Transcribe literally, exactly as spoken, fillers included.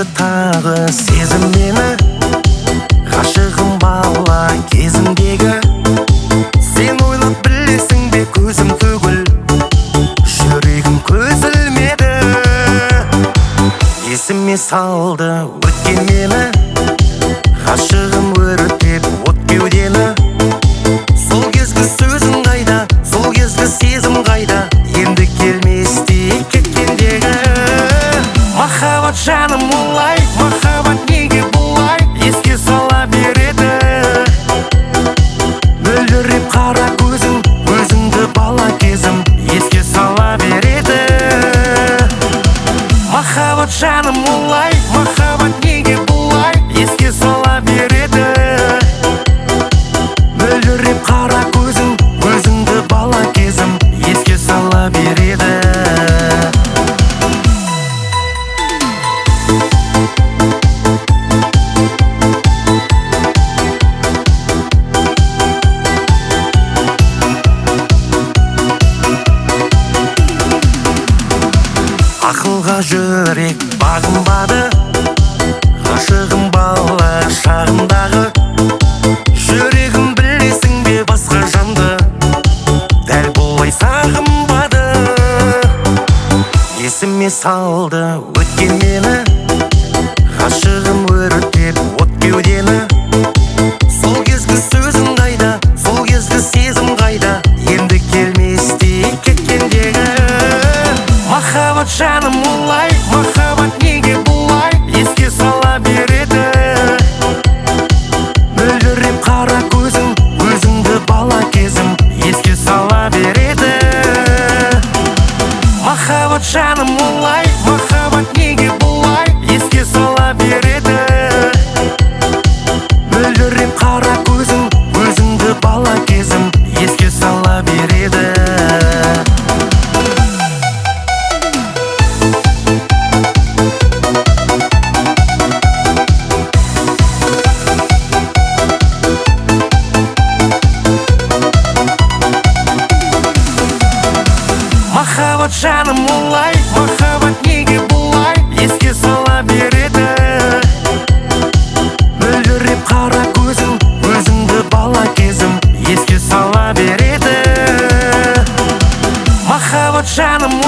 оянды тағы сезім мені. Ғашығым бала кезімдегі, сен ойлап білесің бе көзім түгіл, жүрегім көз ілмеді. Есіме салды өткен мені, ғашығым өртеп от кеудені. Сол кезгі сөзің қайда, сол кезгі сезім қайда, енді келместей кеткендегі. Махаббат жаным олай, махаббат неге бұлай, еске сала береді. Мөлдіреп қара көзің, өзіңді бала кезім еске сала береді. Махаббат жаным олай, махаббат неге бұлай, еске сала береді. Мөлдіреп қара көзің, өзіңді бала кезім еске сала береді. Ақылға жүрек бағынбады, ғашығым бала шағымдағы. Жүрегім білесің бе басқа жанды, дәл бұлай сағынбады. Есіме салды өткен мені, ғашығым өртеп от кеудені. Сол кезгі сөзің қайда, сол кезгі сезім қайда, енді келместей кеткендегі. Махаббат жаным олай, махаббат неге бұлай, еске сала береді. Мөлдіреп қара көзің, өзіңді бала кезім еске сала береді. Махаббат жаным олай, махаббат неге бұлай, еске сала береді. Мөлдіреп қара көзің, өзіңді бала кезім еске сала береді. Махаббат жаным олай, махаббат неге бұлай, еске сала береді. Мөлдіреп қара көзің, өзіңді бала кезім еске сала береді. Махаббат жаным